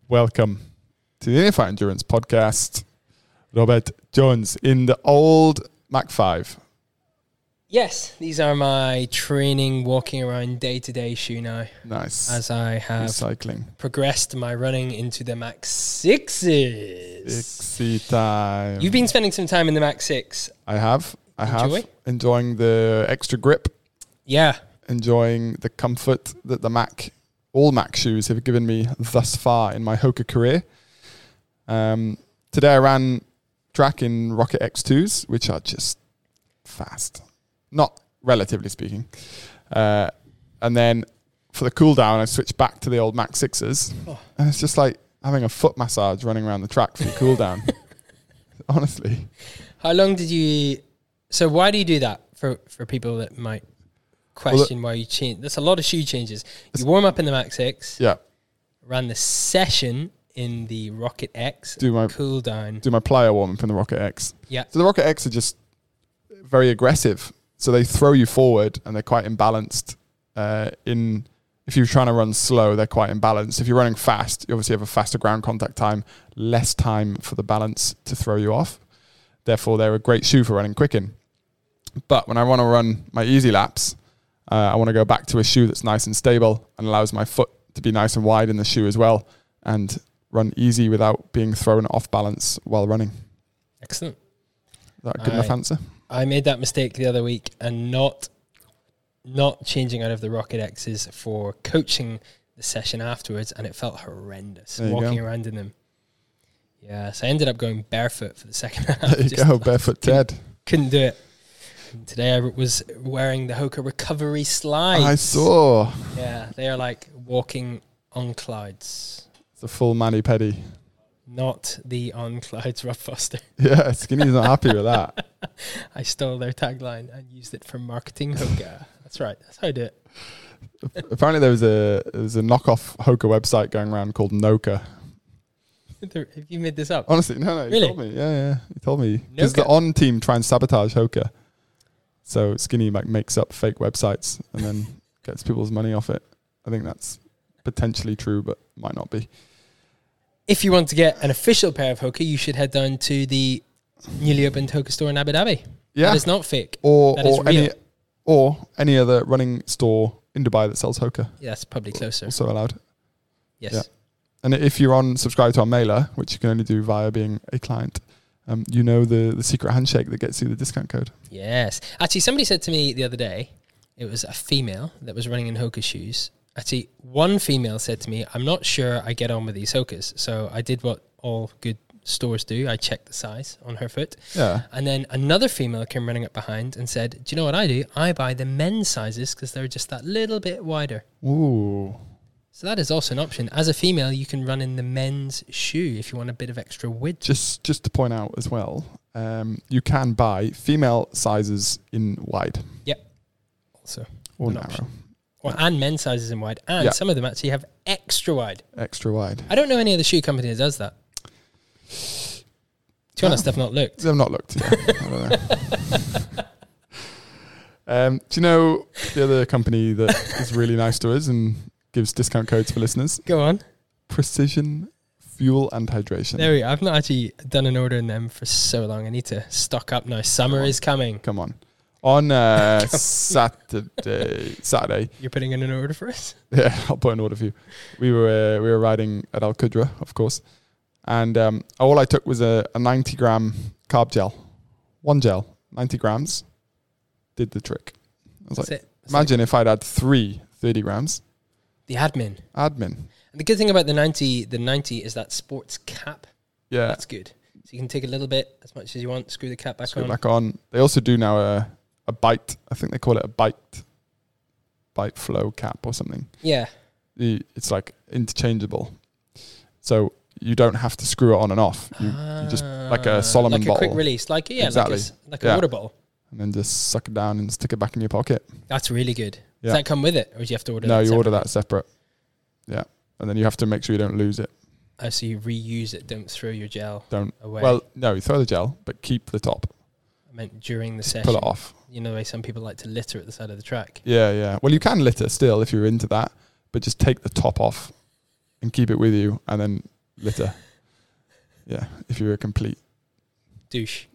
Welcome to the Neophyte Endurance Podcast. Robert Jones in the old Mach 5. Yes, these are my training, walking around day-to-day shoe now. Nice. As I have progressed my running into the Mach 6s. 6 time. You've been spending some time in the Mach 6. I have. Enjoying the extra grip. Yeah. Enjoying the comfort that all Mach shoes have given me thus far in my Hoka career. Today I ran track in Rocket X2s, which are just fast. Not relatively speaking. And then for the cool down, I switched back to the old Mach 6s. Oh. And it's just like having a foot massage running around the track for your cool down. Honestly. How long did you... So why do you do that for people that might question why you change? That's a lot of shoe changes. You warm up in the Mach 6. Yeah. Ran the session in the Rocket X. Cool down. Do my plyo warm up in the Rocket X. Yeah. So the Rocket X are just very aggressive. So they throw you forward and they're quite imbalanced. If you're trying to run slow, they're quite imbalanced. If you're running fast, you obviously have a faster ground contact time, less time for the balance to throw you off. Therefore, they're a great shoe for running quick in. But when I want to run my easy laps, I want to go back to a shoe that's nice and stable and allows my foot to be nice and wide in the shoe as well and run easy without being thrown off balance while running. Excellent. Is that a good enough answer? I made that mistake the other week and not changing out of the Rocket X's for coaching the session afterwards, and it felt horrendous walking around in them. Yeah, so I ended up going barefoot for the second half. There you go, barefoot Ted. Couldn't do it. And today I was wearing the Hoka Recovery slides. I saw. Yeah, they are like walking on clouds. It's a full mani-pedi. Not the on clouds Rob Foster. Yeah, Skinny's not happy with that. I stole their tagline and used it for marketing Hoka. That's right. That's how I do it. Apparently there was a knockoff Hoka website going around called Noka. Have you made this up? Honestly, no. Really? He told me. Yeah. He told me. Because the on team try and sabotage Hoka. So Skinny makes up fake websites and then gets people's money off it. I think that's potentially true, but might not be. If you want to get an official pair of Hoka, you should head down to the newly opened Hoka store in Abu Dhabi. Yeah. That is not fake. Or any other running store in Dubai that sells Hoka. Yeah, that's probably closer. Also allowed. Yes. Yeah. And if you're subscribed to our mailer, which you can only do via being a client, you know the secret handshake that gets you the discount code. Yes. Actually, somebody said to me the other day, it was a female that was running in Hoka shoes. Actually, one female said to me, I'm not sure I get on with these Hokas. So I did what all good stores do. I checked the size on her foot. Yeah. And then another female came running up behind and said, do you know what I do? I buy the men's sizes because they're just that little bit wider. Ooh. So that is also an option. As a female, you can run in the men's shoe if you want a bit of extra width. Just to point out as well, you can buy female sizes in wide. Yep. Also. Or narrow. Option. And men's sizes in wide. And some of them actually have extra wide. Extra wide. I don't know any other shoe company that does that. To be honest, I've not looked. They've not looked, yeah. I don't know. Do you know the other company that is really nice to us and gives discount codes for listeners? Go on. Precision Fuel and Hydration. There we go. I've not actually done an order in them for so long. I need to stock up now. Summer is coming. Come on. On Saturday. You're putting in an order for us? Yeah, I'll put an order for you. We were riding at Al Qudra, of course. And all I took was a 90-gram carb gel. One gel, 90 grams. Did the trick. I was imagine if I'd had 30 grams. The admin. And the good thing about the 90 is that sports cap. Yeah. That's good. So you can take a little bit, as much as you want, screw the cap back on. They also do now a bite. I think they call it a bite flow cap or something. Yeah. It's like interchangeable. So you don't have to screw it on and off. You just like a Solomon bottle. Like a quick release. Exactly. Like a water bottle. And then just suck it down and stick it back in your pocket. That's really good. Does that come with it? Or do you have to order that separate? No, you order that separate. Yeah. And then you have to make sure you don't lose it. Oh, so you reuse it. Don't throw your gel away. Well, no, you throw the gel, but keep the top. I meant during the session. Pull it off. You know the way some people like to litter at the side of the track. Yeah. Well, you can litter still if you're into that, but just take the top off and keep it with you. And then litter. Yeah, if you're a complete douche.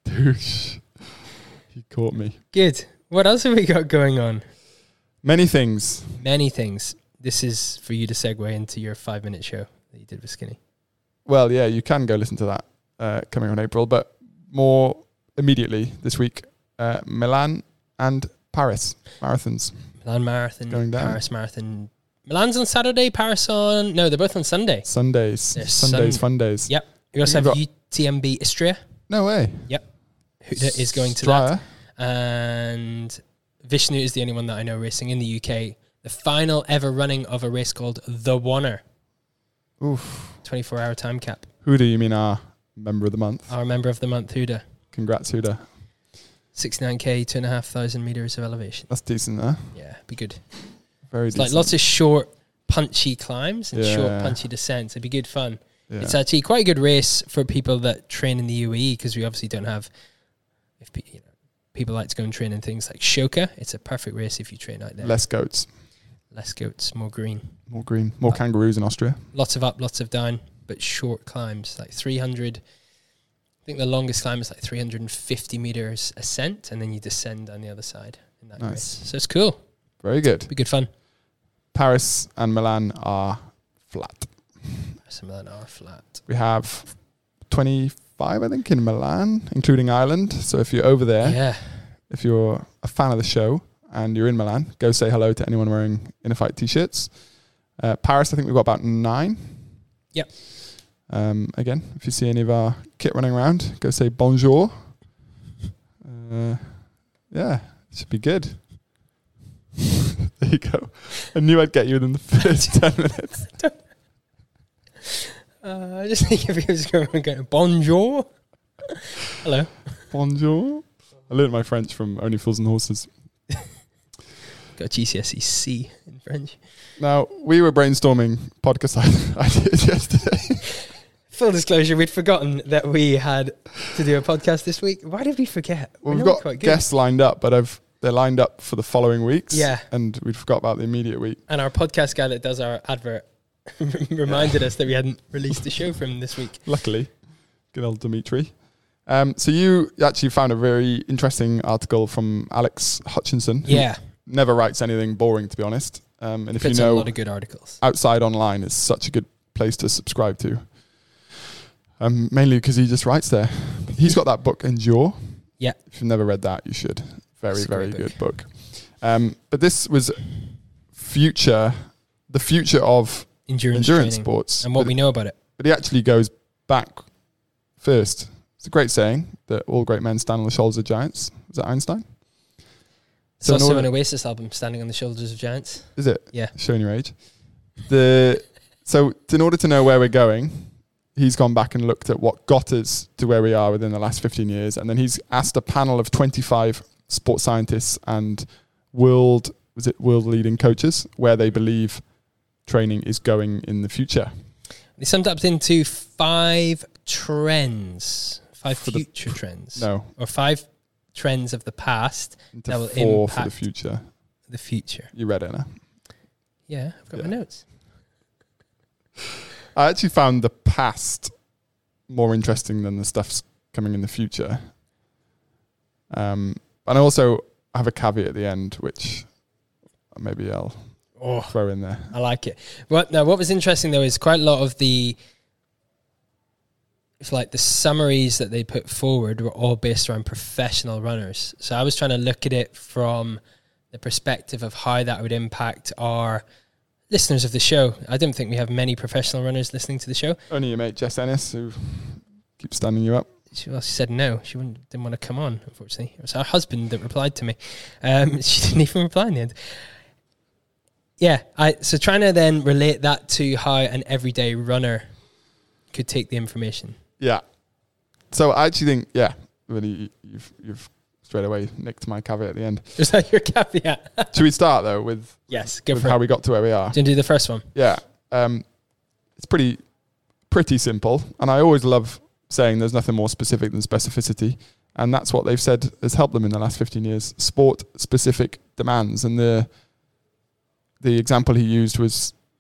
He caught me. Good. What else have we got going on? Many things. Many things. This is for you to segue into your 5-minute show that you did with Skinny. Well, yeah, you can go listen to that coming on April, but more immediately this week, Milan and Paris marathons. Milan marathon, going down. Paris marathon. Milan's on Saturday, Paris on... No, they're both on Sunday. Sundays, fun days. Yep. You also have UTMB Istria. No way. Yep. Huda is going to Straya. that. And Vishnu is the only one that I know racing in the UK. The final ever running of a race called The Oneer. Oof. 24-hour time cap. Huda, you mean our member of the month? Our member of the month, Huda. Congrats, Huda. 69k, 2,500 meters of elevation. That's decent, huh? Yeah, be good. Very it's decent. like lots of short, punchy climbs and short, punchy descents. It'd be good fun. Yeah. It's actually quite a good race for people that train in the UAE because we obviously don't have... people like to go and train in things like Shoka. It's a perfect race if you train out there. Less goats. Less goats, more green. More green. More kangaroos in Austria. Lots of up, lots of down, but short climbs, like 300. I think the longest climb is like 350 meters ascent, and then you descend on the other side in that race. So it's cool. Very good. Be good fun. Paris and Milan are flat. Paris and Milan are flat. We have 25, I think, in Milan, including Ireland. So if you're over there, if you're a fan of the show and you're in Milan, go say hello to anyone wearing Inner Fight t-shirts. Paris, I think we've got about 9. Yep. Again, if you see any of our kit running around, go say bonjour. Yeah, it should be good. There you go. I knew I'd get you within the first 10 minutes. I just think if he was going bonjour. Hello. Bonjour. I learned my French from Only Fools and Horses. Got GCSE C in French. Now, we were brainstorming podcast ideas yesterday. Full disclosure, we'd forgotten that we had to do a podcast this week. Why did we forget? Well, we've got guests lined up, but they're lined up for the following weeks. Yeah. And we'd forgot about the immediate week. And our podcast guy that does our advert reminded us that we hadn't released the show from this week. Luckily. Good old Dimitri. So you actually found a very interesting article from Alex Hutchinson. Yeah. Never writes anything boring, to be honest. And if Puts you know, a lot of good articles. Outside Online is such a good place to subscribe to. Mainly because he just writes there. He's got that book, Endure. Yeah. If you've never read that, you should. Very, very good book. But this was the future of endurance sports. And what we know about it. But he actually goes back first. It's a great saying that all great men stand on the shoulders of giants. Is that Einstein? It's also an Oasis album, Standing on the Shoulders of Giants. Is it? Yeah. Showing your age. So in order to know where we're going, he's gone back and looked at what got us to where we are within the last 15 years. And then he's asked a panel of 25 sports scientists and world leading coaches where they believe training is going in the future. They summed up into 5 trends, 5 future trends. No. Or 5 trends of the past that will impact for the future. The future. You read it, no? Yeah, I've got my notes. I actually found the past more interesting than the stuff's coming in the future. And I also have a caveat at the end, which maybe I'll throw in there. I like it. What was interesting, though, is quite a lot of the summaries that they put forward were all based around professional runners. So I was trying to look at it from the perspective of how that would impact our listeners of the show. I don't think we have many professional runners listening to the show. Only your mate Jess Ennis, who keeps standing you up. She said no. She didn't want to come on, unfortunately. It was her husband that replied to me. She didn't even reply in the end. Yeah, so trying to then relate that to how an everyday runner could take the information. Yeah. So I actually think, really, you've straight away nicked my caveat at the end. Is that your caveat? Should we start, though, with how we got to where we are? Do you want to do the first one? Yeah. It's pretty simple. And I always love saying there's nothing more specific than specificity. And that's what they've said has helped them in the last 15 years. Sport-specific demands. And the example he used was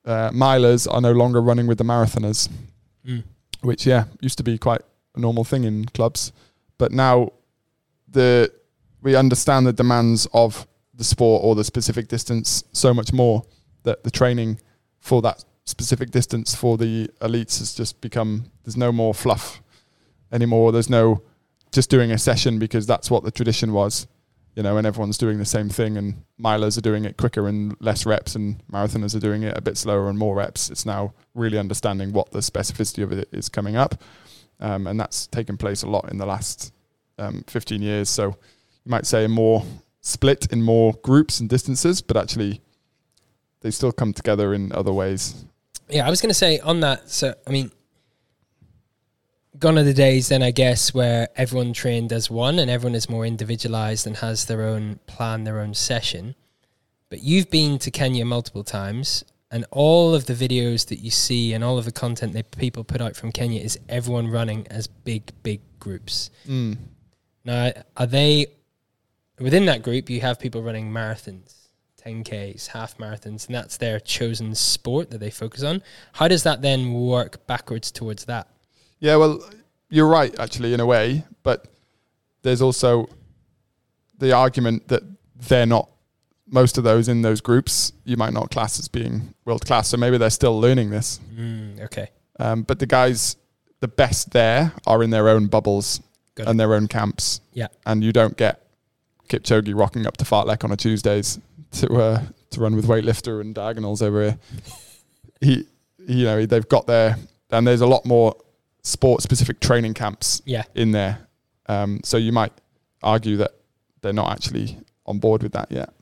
milers are no longer running with the marathoners, which used to be quite a normal thing in clubs, but now we understand the demands of the sport or the specific distance so much more that the training for that specific distance for the elites has just become, there's no more fluff anymore. There's no just doing a session because that's what the tradition was, and everyone's doing the same thing, and milers are doing it quicker and less reps, and marathoners are doing it a bit slower and more reps. It's now really understanding what the specificity of it is coming up. And that's taken place a lot in the last 15 years. So you might say more split in more groups and distances, but actually they still come together in other ways. Yeah, I was going to say on that, so, I mean, gone are the days then, I guess, where everyone trained as one and everyone is more individualized and has their own plan, their own session. But you've been to Kenya multiple times, and all of the videos that you see and all of the content that people put out from Kenya is everyone running as big groups. Now, are they, within that group, you have people running marathons, 10Ks, half marathons, and that's their chosen sport that they focus on. How does that then work backwards towards that? Yeah, well, you're right, actually, in a way, but there's also the argument that they're not, most of those in those groups, you might not class as being world class, so maybe they're still learning this. Okay. But the guys, the best there are in their own bubbles and their own camps. Yeah. And you don't get Kipchoge rocking up to Fartlek on a Tuesdays to run with weightlifter and diagonals over here. They've got there, and there's a lot more sport-specific training camps in there. So you might argue that they're not actually on board with that yet.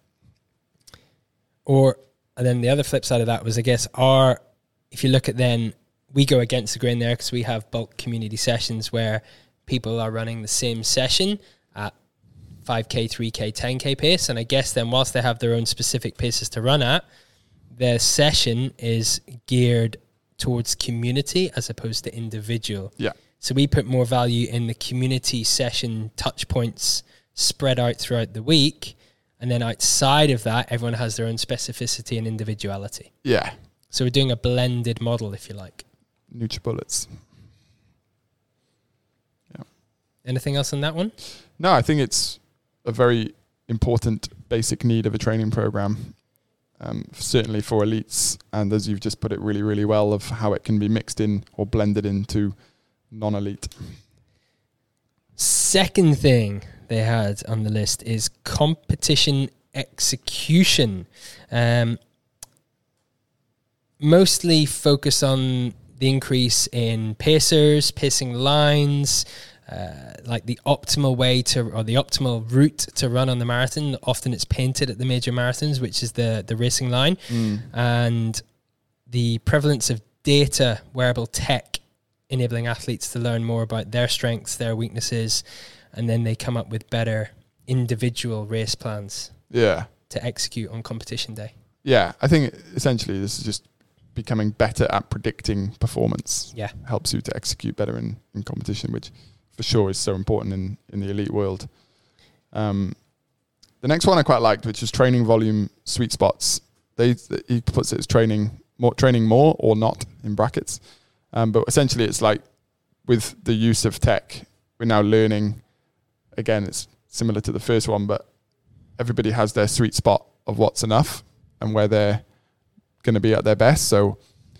And then the other flip side of that was, I guess, if you look at then, we go against the grain there because we have bulk community sessions where people are running the same session at 5K, 3K, 10K pace. And I guess then whilst they have their own specific paces to run at, their session is geared towards community as opposed to individual. Yeah. So we put more value in the community session touch points spread out throughout the week. And then outside of that, everyone has their own specificity and individuality. Yeah. So we're doing a blended model, if you like. NutriBullets. Yeah. Anything else on that one? No, I think it's a very important basic need of a training program, certainly for elites. And as you've just put it really, really well, of how it can be mixed in or blended into non-elite. Second thing they had on the list is competition execution. Mostly focus on the increase in pacing lines, like the optimal way or the optimal route to run on the marathon. Often it's painted at the major marathons, which is the racing line. And the prevalence of data, wearable tech, enabling athletes to learn more about their strengths, their weaknesses, and then they come up with better individual race plans to execute on competition day. Yeah, I think essentially this is just becoming better at predicting performance. Yeah. Helps you to execute better in competition, which for sure is so important in the elite world. The next one I quite liked, which was training volume sweet spots. He puts it as training more or not in brackets. But essentially it's like with the use of tech, we're now learning, again, it's similar to the first one, but everybody has their sweet spot of what's enough and where they're going to be at their best. So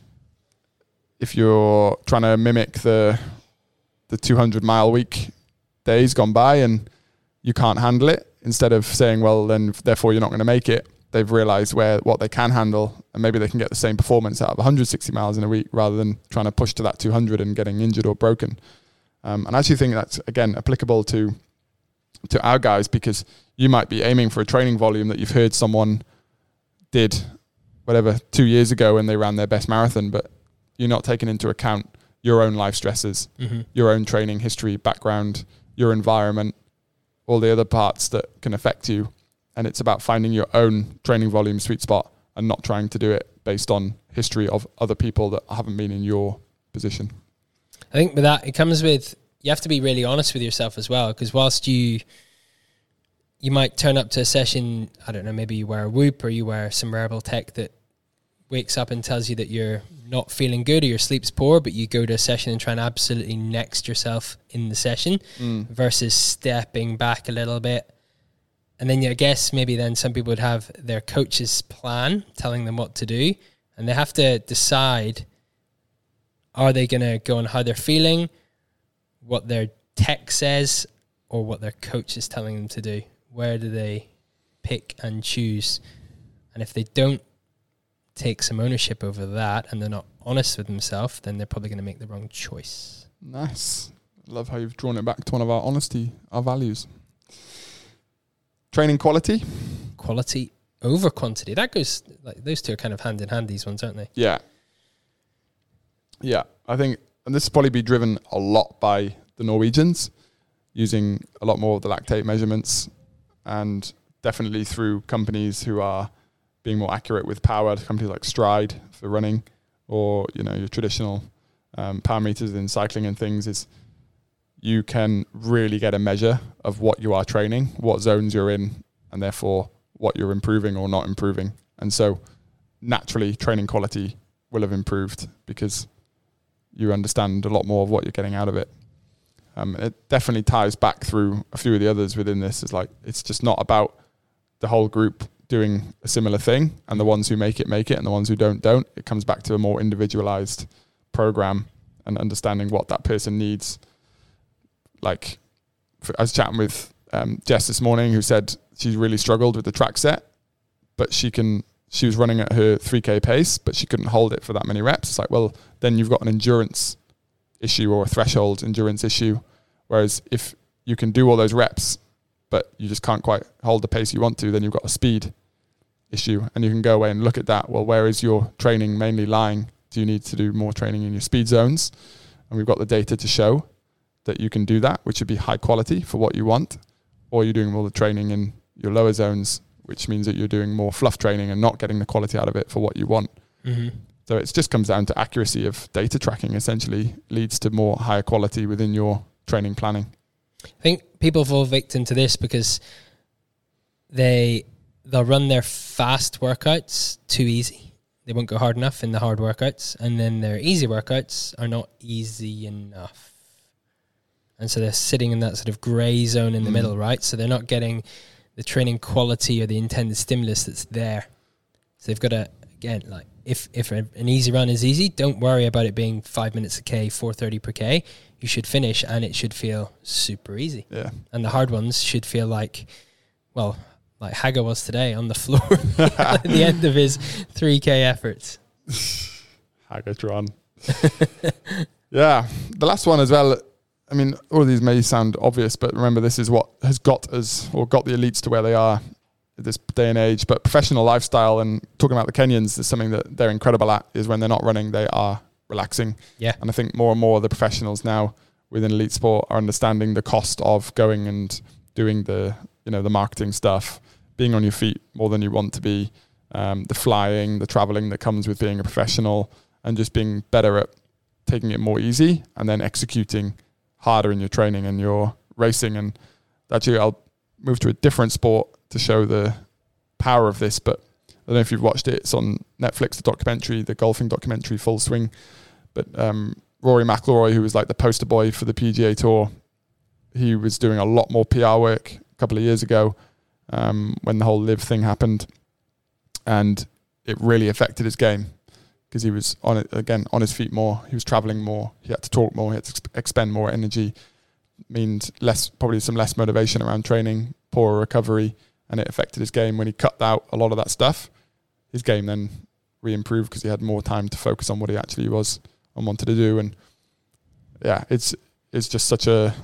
if you're trying to mimic the 200-mile week days gone by and you can't handle it, instead of saying, well, then therefore you're not going to make it, they've realized what they can handle, and maybe they can get the same performance out of 160 miles in a week rather than trying to push to that 200 and getting injured or broken. And I actually think that's, again, applicable to our guys, because you might be aiming for a training volume that you've heard someone did, 2 years ago when they ran their best marathon, but you're not taking into account your own life stresses, your own training history, background, your environment, all the other parts that can affect you. And it's about finding your own training volume sweet spot and not trying to do it based on history of other people that haven't been in your position. I think with that, it comes with, you have to be really honest with yourself as well, because whilst you might turn up to a session, I don't know, maybe you wear a Whoop or you wear some wearable tech that wakes up and tells you that you're not feeling good or your sleep's poor, but you go to a session and try and absolutely next yourself in the session versus stepping back a little bit. And then I guess maybe then some people would have their coach's plan telling them what to do, and they have to decide, are they going to go on how they're feeling, what their tech says, or what their coach is telling them to do? Where do they pick and choose? And if they don't take some ownership over that and they're not honest with themselves, then they're probably going to make the wrong choice. Nice. Love how you've drawn it back to one of our honesty, our values. Training quality. Quality over quantity. That goes, like, those two are kind of hand in hand, these ones, aren't they? Yeah. Yeah. I think, and this will probably be driven a lot by the Norwegians using a lot more of the lactate measurements, and definitely through companies who are being more accurate with power, companies like Stride for running, or, you know, your traditional power meters in cycling and things, is you can really get a measure of what you are training, what zones you're in, and therefore what you're improving or not improving. And so naturally training quality will have improved because you understand a lot more of what you're getting out of it. It definitely ties back through a few of the others within this. It's like, it's just not about the whole group doing a similar thing, and the ones who make it, and the ones who don't. It comes back to a more individualized program and understanding what that person needs. Like, I was chatting with Jess this morning, who said she really struggled with the track set, but she was running at her 3K pace, but she couldn't hold it for that many reps. It's like, well, then you've got an endurance issue or a threshold endurance issue. Whereas if you can do all those reps, but you just can't quite hold the pace you want to, then you've got a speed issue. And you can go away and look at that. Well, where is your training mainly lying? Do you need to do more training in your speed zones? And we've got the data to show that you can do that, which would be high quality for what you want. Or you're doing all the training in your lower zones, which means that you're doing more fluff training and not getting the quality out of it for what you want. Mm-hmm. So it just comes down to accuracy of data tracking, essentially leads to more higher quality within your training planning. I think people fall victim to this because they'll run their fast workouts too easy. They won't go hard enough in the hard workouts, and then their easy workouts are not easy enough. And so they're sitting in that sort of grey zone in the middle, right? So they're not getting the training quality or the intended stimulus that's there. So they've got to, again, like, if an easy run is easy, don't worry about it being 5 minutes a K, 4:30 per K. You should finish and it should feel super easy. Yeah. And the hard ones should feel like, well, like Haga was today on the floor at the end of his 3K efforts. Hagatron. Yeah. The last one as well, I mean, all of these may sound obvious, but remember, this is what has got us, or got the elites to where they are at this day and age. But professional lifestyle, and talking about the Kenyans, is something that they're incredible at, is when they're not running, they are relaxing. Yeah. And I think more and more of the professionals now within elite sport are understanding the cost of going and doing the marketing stuff, being on your feet more than you want to be, the flying, the traveling that comes with being a professional, and just being better at taking it more easy and then executing harder in your training and your racing. And actually, I'll move to a different sport to show the power of this, but I don't know if you've watched it. It's on Netflix, the documentary, the golfing documentary, Full Swing. But Rory McIlroy, who was like the poster boy for the PGA Tour, he was doing a lot more PR work a couple of years ago when the whole live thing happened, and it really affected his game because he was on his feet more. He was traveling more. He had to talk more. He had to expend more energy. Means probably some less motivation around training, poorer recovery, and it affected his game. When he cut out a lot of that stuff, his game then re-improved because he had more time to focus on what he actually was and wanted to do. And yeah, it's just such an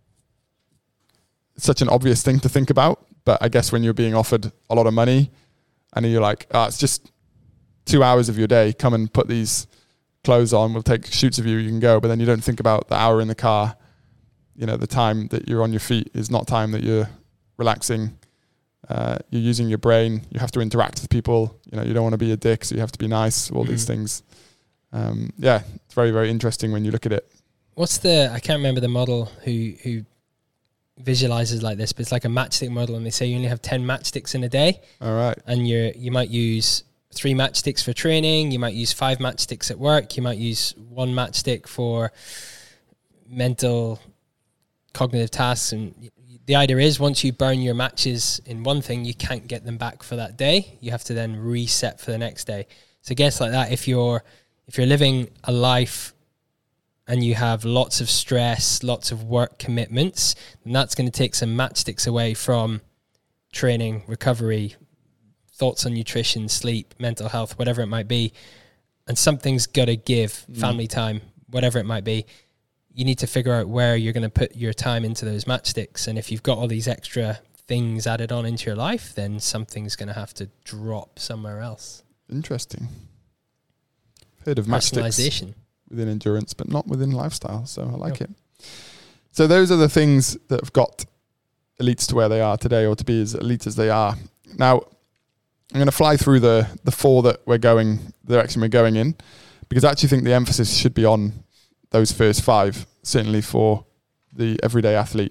obvious thing to think about. But I guess when you're being offered a lot of money and you're like, it's just 2 hours of your day, come and put these clothes on, we'll take shoots of you, you can go. But then you don't think about the hour in the car. You know, the time that you're on your feet is not time that you're relaxing. You're using your brain. You have to interact with people. You know, you don't want to be a dick, so you have to be nice. All these things. Yeah, it's very, very interesting when you look at it. I can't remember the model who visualizes like this, but it's like a matchstick model, and they say you only have 10 matchsticks in a day. All right. And you might use 3 matchsticks for training. You might use 5 matchsticks at work. You might use 1 matchstick for mental cognitive tasks. And the idea is once you burn your matches in one thing, you can't get them back for that day. You have to then reset for the next day. So I guess like that, if you're living a life and you have lots of stress, lots of work commitments, then that's going to take some matchsticks away from training, recovery, thoughts on nutrition, sleep, mental health, whatever it might be. And something's got to give, family time, whatever it might be. You need to figure out where you're going to put your time into those matchsticks. And if you've got all these extra things added on into your life, then something's going to have to drop somewhere else. Interesting. Heard of matchsticks within endurance, but not within lifestyle. So I like it. So those are the things that have got elites to where they are today, or to be as elite as they are. Now, I'm going to fly through the 4 that the direction we're going in, because I actually think the emphasis should be on those first 5, certainly for the everyday athlete.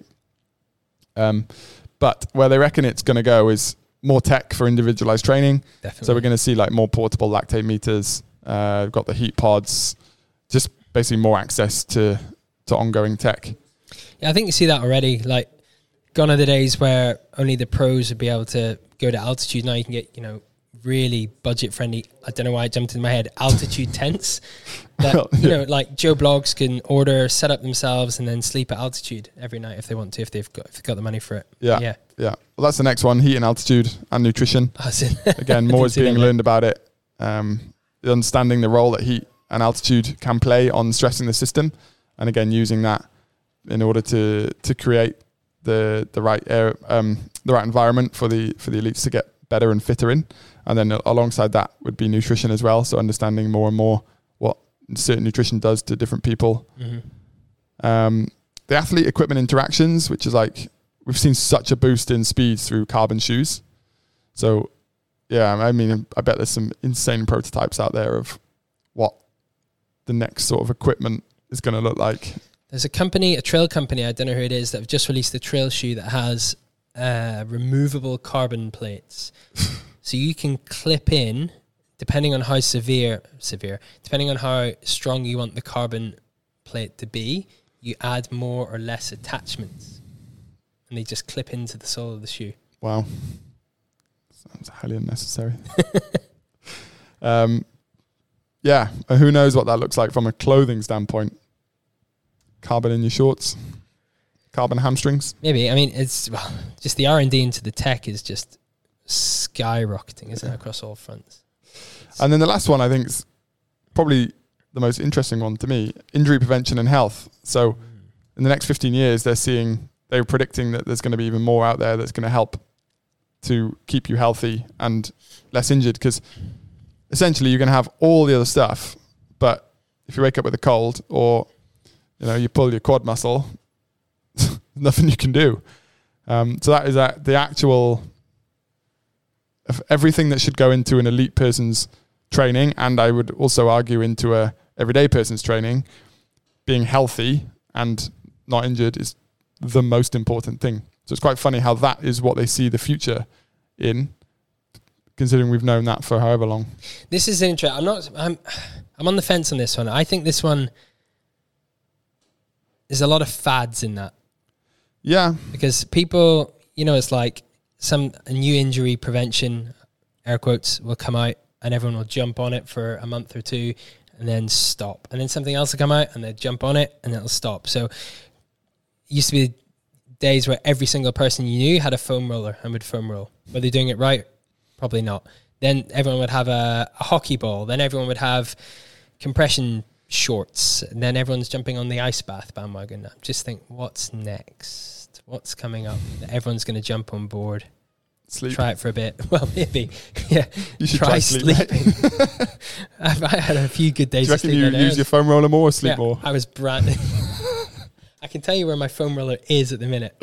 But where they reckon it's going to go is more tech for individualized training. Definitely. So we're going to see like more portable lactate meters. We've got the heat pods, just basically more access to ongoing tech. Yeah, I think you see that already. Like, gone are the days where only the pros would be able to go to altitude. Now you can get, really budget friendly. I don't know why it jumped in my head. Altitude tents that, like Joe Blogs can order, set up themselves, and then sleep at altitude every night if they want to, if they've got the money for it. Yeah. Well, that's the next one: heat and altitude and nutrition. Again, more is being learned about it. Understanding the role that heat and altitude can play on stressing the system, and again using that in order to create the right air, the right environment for the elites to get better and fitter in. And then alongside that would be nutrition as well. So understanding more and more what certain nutrition does to different people. Mm-hmm. The athlete equipment interactions, which is like, we've seen such a boost in speed through carbon shoes. So yeah, I mean, I bet there's some insane prototypes out there of what the next sort of equipment is going to look like. There's a trail company, I don't know who it is, that have just released a trail shoe that has removable carbon plates. So you can clip in, depending on how depending on how strong you want the carbon plate to be, you add more or less attachments. And they just clip into the sole of the shoe. Wow. Sounds highly unnecessary. Yeah, who knows what that looks like from a clothing standpoint. Carbon in your shorts, carbon hamstrings. Maybe. I mean, it's just the R&D into the tech is just skyrocketing, isn't it, across all fronts? And then the last one, I think, is probably the most interesting one to me: injury prevention and health. So in the next 15 years, they're predicting that there's going to be even more out there that's going to help to keep you healthy and less injured, because essentially you're going to have all the other stuff, but if you wake up with a cold or you pull your quad muscle, nothing you can do. So that is the actual of everything that should go into an elite person's training, and I would also argue into a everyday person's training. Being healthy and not injured is the most important thing. So it's quite funny how that is what they see the future in, considering we've known that for however long. This is interesting. I'm on the fence on this one. I think this one, there's a lot of fads in that. Yeah. Because people, it's like a new injury prevention, air quotes, will come out and everyone will jump on it for a month or two and then stop. And then something else will come out and they'll jump on it and it'll stop. So it used to be days where every single person you knew had a foam roller and would foam roll. Were they doing it right? Probably not. Then everyone would have a hockey ball. Then everyone would have compression shorts. And then everyone's jumping on the ice bath bandwagon. I just think, what's next? What's coming up that everyone's going to jump on board? Sleep. Try it for a bit. Well, maybe. Yeah. You should try sleeping. I had a few good days. Do you reckon you use your foam roller more or sleep more? I was brand. I can tell you where my foam roller is at the minute.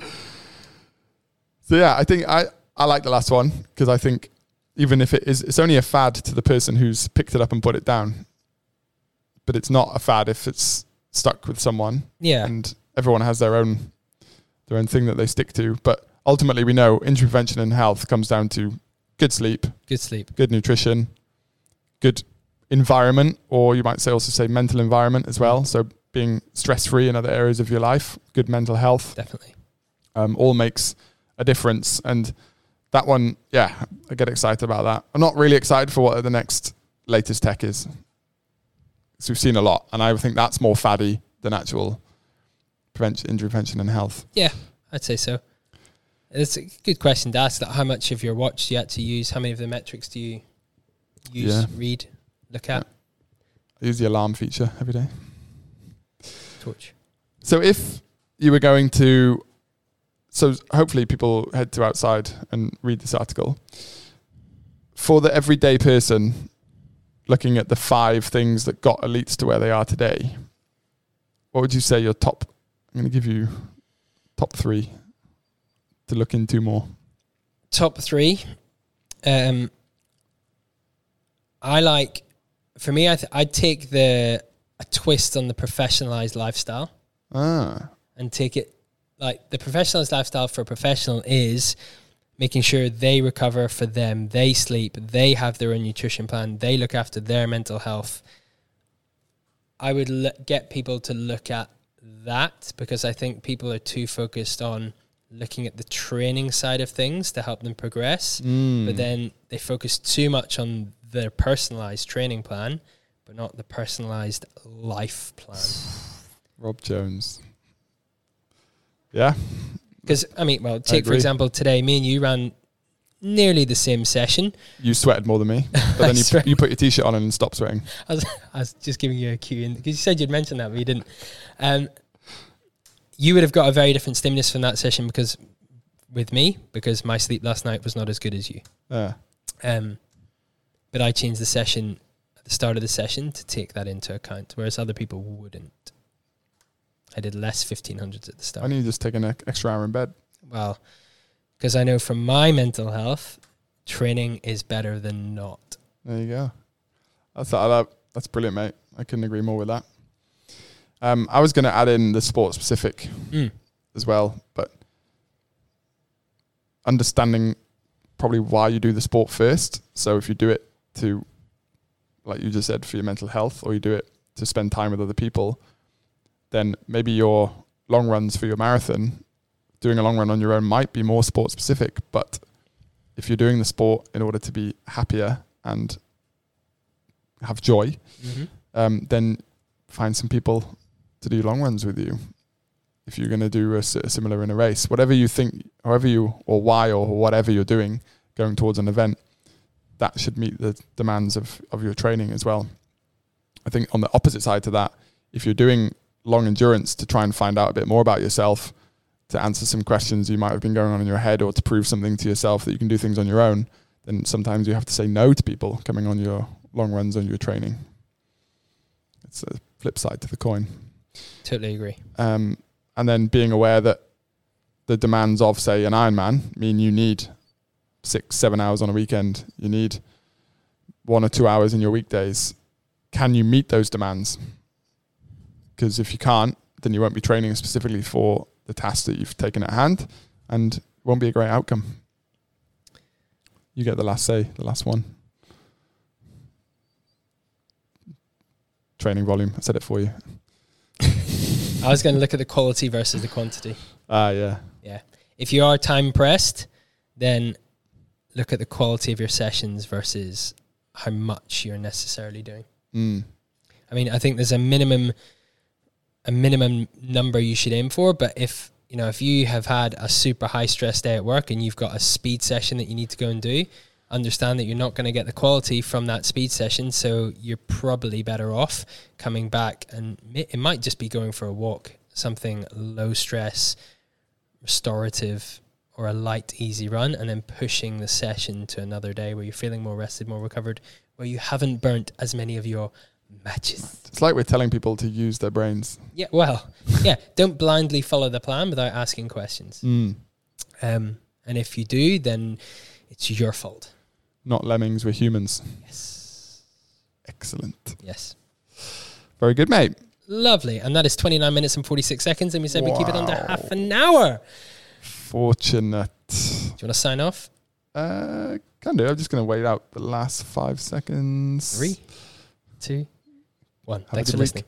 So yeah, I think I like the last one, because I think even if it's only a fad to the person who's picked it up and put it down, but it's not a fad if it's stuck with someone. Yeah. And everyone has their own thing that they stick to. But ultimately we know injury prevention and health comes down to good sleep, good nutrition, good environment, or you might say mental environment as well. So being stress-free in other areas of your life, good mental health. Definitely. All makes a difference. And that one, I get excited about that. I'm not really excited for what the next latest tech is. So we've seen a lot, and I think that's more faddy than actual injury prevention and health. Yeah, I'd say so. It's a good question to ask. That how much of your watch do you actually use? How many of the metrics do you use, read, look at? I use the alarm feature every day. Torch. So if you were going to, so hopefully people head to outside and read this article. For the everyday person, looking at the 5 things that got elites to where they are today, what would you say your top? I'm going to give you top 3 to look into more. Top 3. I like, for me, I'd take a twist on the professionalized lifestyle. And take it, like, the professionalized lifestyle for a professional is making sure they recover for them, they sleep, they have their own nutrition plan, they look after their mental health. I would get people to look at that, because I think people are too focused on looking at the training side of things to help them progress, but then they focus too much on their personalized training plan, but not the personalized life plan. Rob Jones. Yeah. Because, I mean, well, take, for example, today, me and you ran nearly the same session. You sweated more than me, but then you put your T-shirt on and stopped sweating. I was just giving you a cue, because you said you'd mention that, but you didn't. You would have got a very different stimulus from that session because my sleep last night was not as good as you. But I changed the session at the start of the session to take that into account, whereas other people wouldn't. I did less 1500s at the start. Why don't you just take an extra hour in bed? Well, because I know from my mental health, training is better than not. There you go. That's brilliant, mate. I couldn't agree more with that. I was going to add in the sport specific as well, but understanding probably why you do the sport first. So if you do it to, like you just said, for your mental health, or you do it to spend time with other people, then maybe your long runs for your marathon, doing a long run on your own might be more sport specific. But if you're doing the sport in order to be happier and have joy, then find some people to do long runs with you. If you're going to do a similar in a race, whatever you think, however you, or why, or whatever you're doing, going towards an event, that should meet the demands of your training as well. I think on the opposite side to that, if you're doing long endurance to try and find out a bit more about yourself, to answer some questions you might have been going on in your head, or to prove something to yourself that you can do things on your own, then sometimes you have to say no to people coming on your long runs and your training. It's a flip side to the coin. Totally agree. And then being aware that the demands of, say, an Ironman mean you need 6-7 hours on a weekend. You need 1 or 2 hours in your weekdays. Can you meet those demands? Because if you can't, then you won't be training specifically for the task that you've taken at hand, and it won't be a great outcome. You get the last say, the last one. Training volume. I said it for you. I was going to look at the quality versus the quantity. Yeah. Yeah. If you are time pressed, then look at the quality of your sessions versus how much you're necessarily doing. I mean, I think there's a minimum number you should aim for, but if you have had a super high stress day at work and you've got a speed session that you need to go and do, understand that you're not going to get the quality from that speed session, so you're probably better off coming back, and it might just be going for a walk, something low stress, restorative, or a light, easy run, and then pushing the session to another day where you're feeling more rested, more recovered, where you haven't burnt as many of your matches. It's like we're telling people to use their brains. Yeah, well, don't blindly follow the plan without asking questions. And if you do, then it's your fault. Not lemmings, we're humans. Yes. Excellent. Yes. Very good, mate. Lovely. And that is 29 minutes and 46 seconds, and we said we keep it under half an hour. Fortunate. Do you want to sign off? Can Can do. I'm just going to wait out the last 5 seconds. 3, 2, 1. Have a Thanks good for week. listening.